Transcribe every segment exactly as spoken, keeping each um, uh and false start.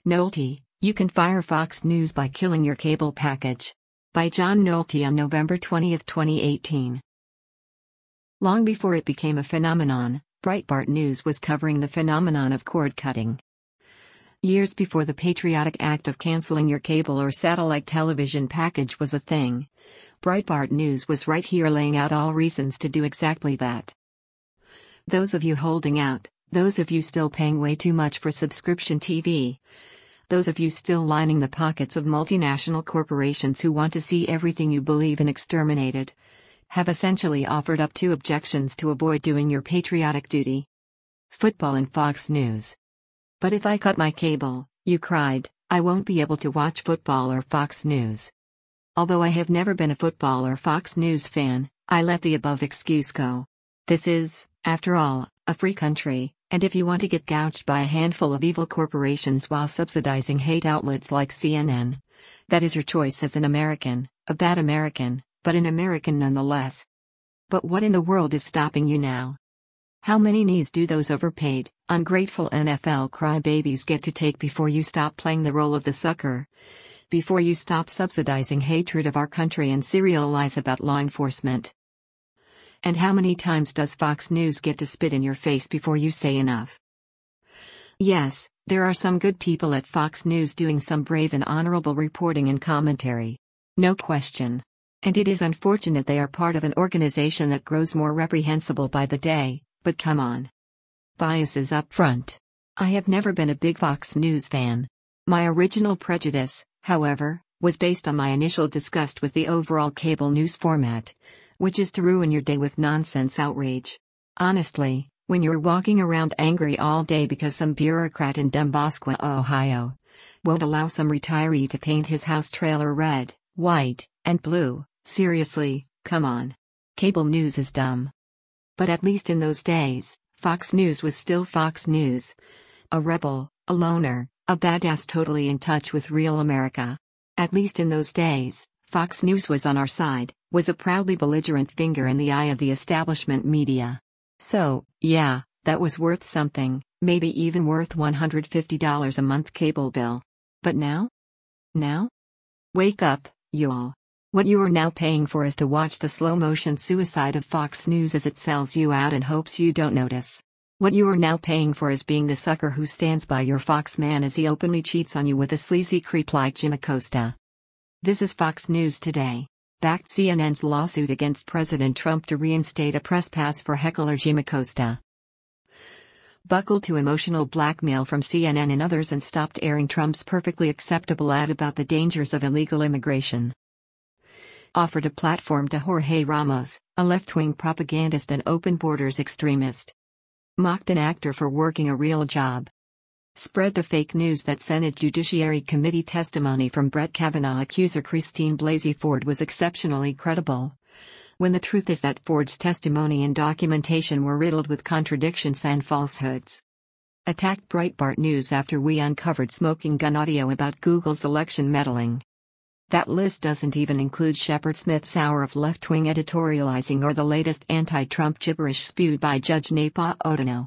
Nolte, You Can Fire Fox News by Killing Your Cable Package. By John Nolte on November twentieth, twenty eighteen. Long before it became a phenomenon, Breitbart News was covering the phenomenon of cord cutting. Years before the patriotic act of canceling your cable or satellite television package was a thing, Breitbart News was right here laying out all reasons to do exactly that. Those of you holding out, those of you still paying way too much for subscription T V, those of you still lining the pockets of multinational corporations who want to see everything you believe in exterminated, have essentially offered up two objections to avoid doing your patriotic duty. Football and Fox News. But if I cut my cable, you cried, I won't be able to watch football or Fox News. Although I have never been a football or Fox News fan, I let the above excuse go. This is, after all, a free country, and if you want to get gouged by a handful of evil corporations while subsidizing hate outlets like C N N, that is your choice as an American, a bad American, but an American nonetheless. But what in the world is stopping you now? How many knees do those overpaid, ungrateful N F L crybabies get to take before you stop playing the role of the sucker? Before you stop subsidizing hatred of our country and serial lies about law enforcement? And how many times does Fox News get to spit in your face before you say enough? Yes, there are some good people at Fox News doing some brave and honorable reporting and commentary. No question. And it is unfortunate they are part of an organization that grows more reprehensible by the day, but come on. Biases up front. I have never been a big Fox News fan. My original prejudice, however, was based on my initial disgust with the overall cable news format, which is to ruin your day with nonsense outrage. Honestly, when you're walking around angry all day because some bureaucrat in Dembosqua, Ohio, won't allow some retiree to paint his house trailer red, white, and blue, seriously, come on. Cable news is dumb. But at least in those days, Fox News was still Fox News. A rebel, a loner, a badass totally in touch with real America. At least in those days, Fox News was on our side, was a proudly belligerent finger in the eye of the establishment media. So, yeah, that was worth something, maybe even worth one hundred fifty dollars a month cable bill. But now? Now? Wake up, you all. What you are now paying for is to watch the slow-motion suicide of Fox News as it sells you out and hopes you don't notice. What you are now paying for is being the sucker who stands by your Fox man as he openly cheats on you with a sleazy creep like Jim Acosta. This is Fox News Today. Backed C N N's lawsuit against President Trump to reinstate a press pass for heckler Jim Acosta. Buckled to emotional blackmail from C N N and others and stopped airing Trump's perfectly acceptable ad about the dangers of illegal immigration. Offered a platform to Jorge Ramos, a left-wing propagandist and open borders extremist. Mocked an actor for working a real job. Spread the fake news that Senate Judiciary Committee testimony from Brett Kavanaugh accuser Christine Blasey Ford was exceptionally credible, when the truth is that Ford's testimony and documentation were riddled with contradictions and falsehoods. Attacked Breitbart News after we uncovered smoking gun audio about Google's election meddling. That list doesn't even include Shepard Smith's hour of left-wing editorializing or the latest anti-Trump gibberish spewed by Judge Napa Odino.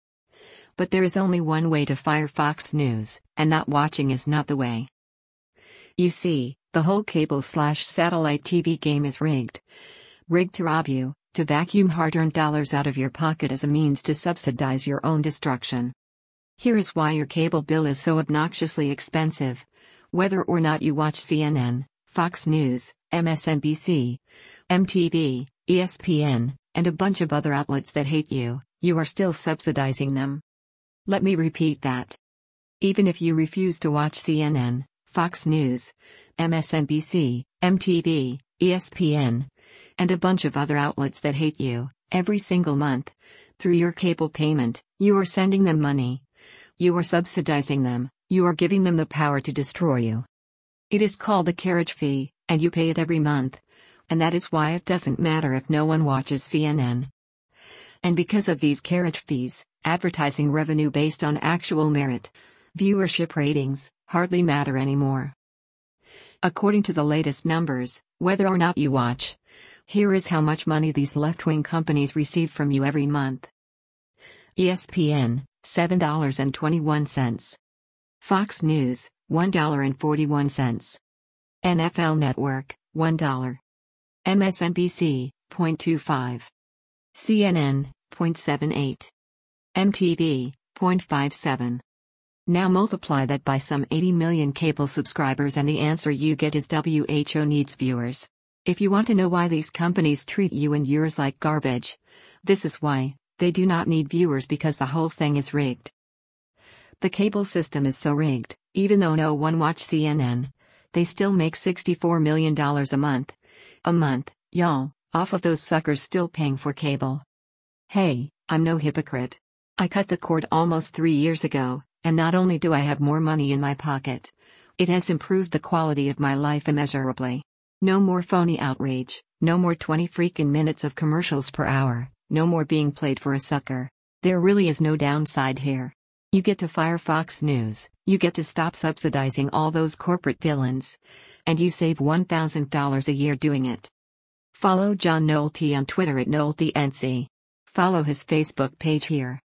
But there is only one way to fire Fox News, and not watching is not the way. You see, the whole cable-slash-satellite T V game is rigged. Rigged to rob you, to vacuum hard-earned dollars out of your pocket as a means to subsidize your own destruction. Here is why your cable bill is so obnoxiously expensive. Whether or not you watch C N N, Fox News, M S N B C, M T V, E S P N, and a bunch of other outlets that hate you, you are still subsidizing them. Let me repeat that. Even if you refuse to watch C N N, Fox News, M S N B C, M T V, E S P N, and a bunch of other outlets that hate you, every single month, through your cable payment, you are sending them money. You are subsidizing them, you are giving them the power to destroy you. It is called a carriage fee, and you pay it every month. And that is why it doesn't matter if no one watches C N N. And because of these carriage fees, advertising revenue based on actual merit, viewership ratings, hardly matter anymore. According to the latest numbers, whether or not you watch, here is how much money these left-wing companies receive from you every month. E S P N, seven dollars and twenty-one cents. Fox News, one dollar and forty-one cents. N F L Network, one dollar. M S N B C, zero point two five. C N N, zero point seven eight. M T V, zero point five seven. Now multiply that by some eighty million cable subscribers and the answer you get is W H O needs viewers. If you want to know why these companies treat you and yours like garbage, this is why: they do not need viewers because the whole thing is rigged. The cable system is so rigged, even though no one watches C N N, they still make sixty-four million dollars a month. A month, y'all, off of those suckers still paying for cable. Hey, I'm no hypocrite. I cut the cord almost three years ago, and not only do I have more money in my pocket, it has improved the quality of my life immeasurably. No more phony outrage, no more twenty freaking minutes of commercials per hour, no more being played for a sucker. There really is no downside here. You get to fire Fox News, you get to stop subsidizing all those corporate villains, and you save one thousand dollars a year doing it. Follow John Nolte on Twitter at NolteNC. Follow his Facebook page here.